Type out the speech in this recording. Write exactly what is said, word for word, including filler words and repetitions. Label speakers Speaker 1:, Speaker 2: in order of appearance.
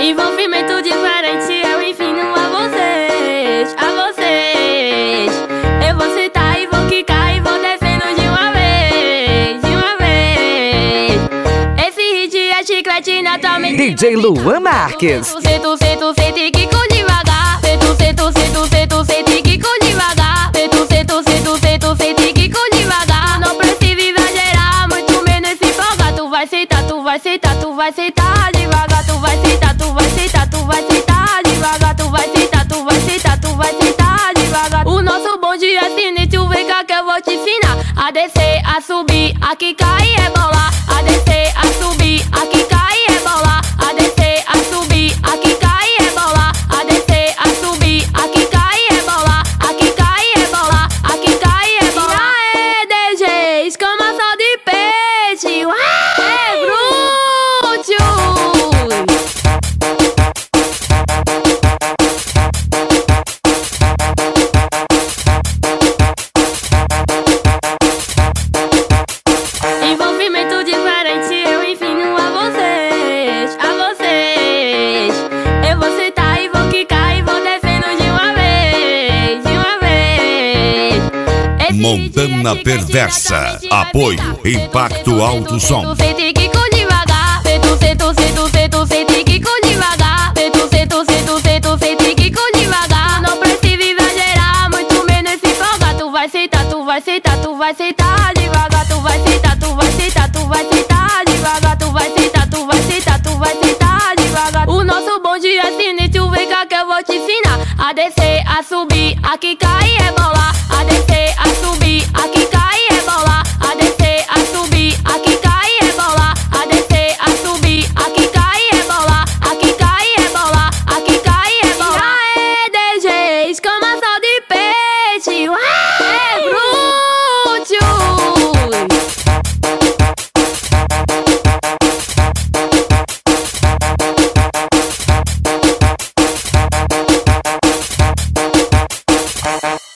Speaker 1: Envolvimento diferente, eu ensino a vocês, a vocês. Eu vou sentar e vou quicar e vou descendo de uma vez, de uma vez. Esse hit é chiclete naturalmente.
Speaker 2: D J Luan Marques.
Speaker 1: Sento, sento, sento e quico devagar. Sento, sento, sento, sento, sento e quico devagar. Sento, sento, sento, sento, sento e quico devagar. Não precisa exagerar, muito menos se empolgar. Tu vai sentar, tu vai sentar, tu vai sentar devagar. Tu vai sentar, tu vai sentar, tu vai sentar devagar. Tu vai sentar, tu vai sentar, tu vai sentar devagar. O nosso bonde é sinistro, vem cá que eu vou te ensinar a descer, a subir, a quicar e rebolar. A descer, a subir, a quicar e rebolar. A descer, a subir, a quicar e rebolar. A descer, a subir, a quicar e rebolar. A quicar e rebolar, a quicar e rebolar. E aí, D J, escama só de peixe. Ué, bruxo. Envolvimento diferente, eu ensino a vocês, a vocês. Eu vou sentar e vou quicar e vou descendo de uma vez, de uma vez. Esse
Speaker 3: Montana
Speaker 1: hit é
Speaker 3: Perversa.
Speaker 1: chiclete
Speaker 3: Apoio
Speaker 1: naturalmente.
Speaker 3: Impacto Alto Som.
Speaker 1: Sento e quico devagar. Sento, sento, sento, sento, sento e quico devagar. Sento, sento, sento, sento, sento e quico devagar. Não precisa exagerar, muito menos se empolgar. Tu vai sentar, tu vai sentar, tu vai sentar